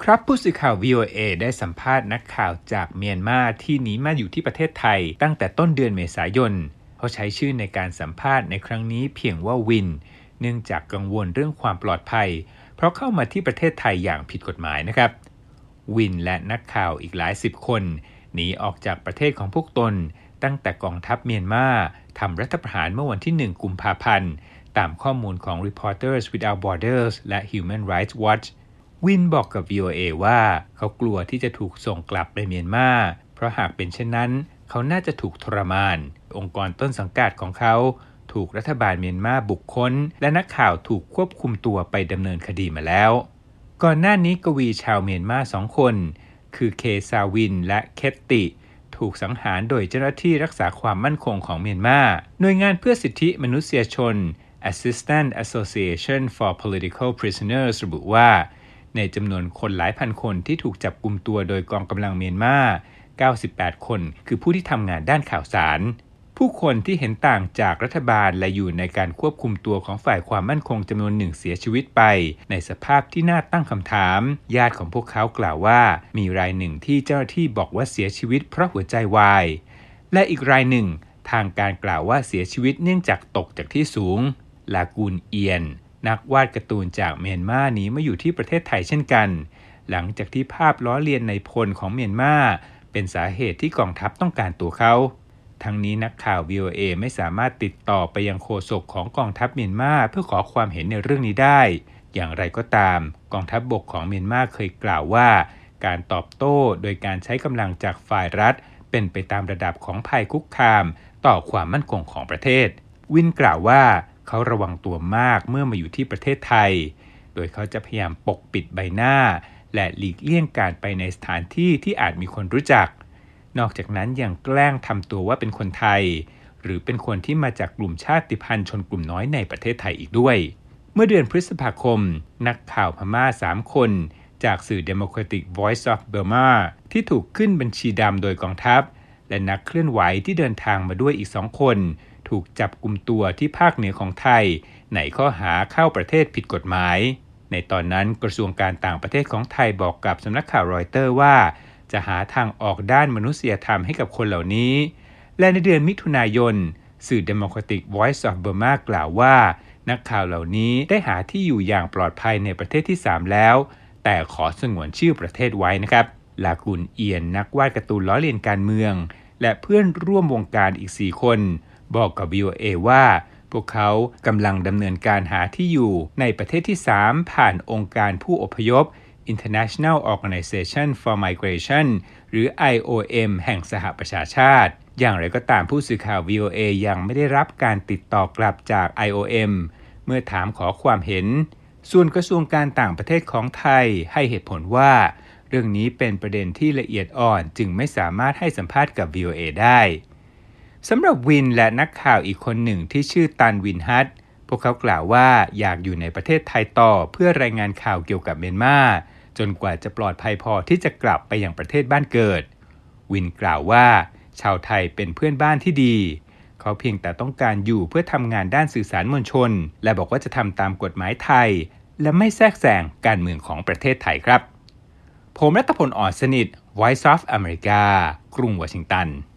ครับผู้สื่อข่าว VOA ได้สัมภาษณ์นักข่าวจากเมียนมาที่หนีมาอยู่ที่ประเทศไทยตั้งแต่ต้นเดือนเมษายนเขาใช้ชื่อในการสัมภาษณ์ในครั้งนี้เพียงว่าวินเนื่องจากกังวลเรื่องความปลอดภัยเพราะเข้ามาที่ประเทศไทยอย่างผิดกฎหมายนะครับวินและนักข่าวอีกหลายสิบคนหนีออกจากประเทศของพวกตนตั้งแต่กองทัพเมียนมาทำรัฐประหารเมื่อวันที่1กุมภาพันธ์ตามข้อมูลของ Reporters Without Borders และ Human Rights Watchวินบอกกับ VOA ว่าเขากลัวที่จะถูกส่งกลับไปเมียนมาเพราะหากเป็นเช่นนั้นเขาน่าจะถูกทรมานองค์กรต้นสังกัดของเขาถูกรัฐบาลเมียนมาบุกค้นและนักข่าวถูกควบคุมตัวไปดำเนินคดีมาแล้วก่อนหน้านี้กวีชาวเมียนมา2คนคือเคซาวินและเคตติถูกสังหารโดยเจ้าหน้าที่รักษาความมั่นคงของเมียนมาหน่วยงานเพื่อสิทธิมนุษยชน Assistance Association for Political Prisoners ระบุว่าในจำนวนคนหลายพันคนที่ถูกจับกุมตัวโดยกองกำลังเมียนมา98คนคือผู้ที่ทำงานด้านข่าวสารผู้คนที่เห็นต่างจากรัฐบาลและอยู่ในการควบคุมตัวของฝ่ายความมั่นคงจำนวนหนึ่งเสียชีวิตไปในสภาพที่น่าตั้งคำถามญาติของพวกเขากล่าวว่ามีรายหนึ่งที่เจ้าหน้าที่บอกว่าเสียชีวิตเพราะหัวใจวายและอีกรายหนึ่งทางการกล่าวว่าเสียชีวิตเนื่องจากตกจากที่สูงลากูนเอียนนักวาดการ์ตูนจากเมียนมาหนีมาอยู่ที่ประเทศไทยเช่นกันหลังจากที่ภาพล้อเลียนในพลของเมียนมาเป็นสาเหตุที่กองทัพต้องการตัวเขาทั้งนี้นักข่าว VOA ไม่สามารถติดต่อไปยังโฆษกของกองทัพเมียนมาเพื่อขอความเห็นในเรื่องนี้ได้อย่างไรก็ตามกองทัพบกของเมียนมาเคยกล่าวว่าการตอบโต้โดยการใช้กำลังจากฝ่ายรัฐเป็นไปตามระดับของภัยคุกคามต่อความมั่นคงของประเทศวินกล่าวว่าเขาระวังตัวมากเมื่อมาอยู่ที่ประเทศไทยโดยเขาจะพยายามปกปิดใบหน้าและหลีกเลี่ยงการไปในสถานที่ที่อาจมีคนรู้จักนอกจากนั้นยังแกล้งทำตัวว่าเป็นคนไทยหรือเป็นคนที่มาจากกลุ่มชาติพันธุ์ชนกลุ่มน้อยในประเทศไทยอีกด้วยเมื่อเดือนพฤษภาคมนักข่าวพม่า3คนจากสื่อ Democratic Voice of Burma ที่ถูกขึ้นบัญชีดำโดยกองทัพและนักเคลื่อนไหวที่เดินทางมาด้วยอีก2คนถูกจับกุมตัวที่ภาคเหนือของไทยในข้อหาเข้าประเทศผิดกฎหมายในตอนนั้นกระทรวงการต่างประเทศของไทยบอกกับสำนักข่าวรอยเตอร์ว่าจะหาทางออกด้านมนุษยธรรมให้กับคนเหล่านี้และในเดือนมิถุนายนสื่อ Democratic Voice of Burma กล่าวว่านักข่าวเหล่านี้ได้หาที่อยู่อย่างปลอดภัยในประเทศที่3แล้วแต่ขอสงวนชื่อประเทศไว้นะครับลากูนเอียนนักวาดการ์ตูนล้อเลียนการเมืองและเพื่อนร่วมวงการอีก4คนบอกกับ VOA ว่าพวกเขากำลังดำเนินการหาที่อยู่ในประเทศที่3ผ่านองค์การผู้อพยพ International Organization for Migration หรือ IOM แห่งสหประชาชาติอย่างไรก็ตามผู้สื่อข่าว VOA ยังไม่ได้รับการติดต่อกลับจาก IOM เมื่อถามขอความเห็นส่วนกระทรวงการต่างประเทศของไทยให้เหตุผลว่าเรื่องนี้เป็นประเด็นที่ละเอียดอ่อนจึงไม่สามารถให้สัมภาษณ์กับ VOA ได้สำหรับวินและนักข่าวอีกคนหนึ่งที่ชื่อตันวินฮัตพวกเขากล่าวว่าอยากอยู่ในประเทศไทยต่อเพื่อรายงานข่าวเกี่ยวกับเมียนมาจนกว่าจะปลอดภัยพอที่จะกลับไปยังประเทศบ้านเกิดวินกล่าวว่าชาวไทยเป็นเพื่อนบ้านที่ดีเขาเพียงแต่ต้องการอยู่เพื่อทำงานด้านสื่อสารมวลชนและบอกว่าจะทำตามกฎหมายไทยและไม่แทรกแซงการเมืองของประเทศไทยครับผมรัตพล อ่อนสนิท Voice of America กรุงวอชิงตัน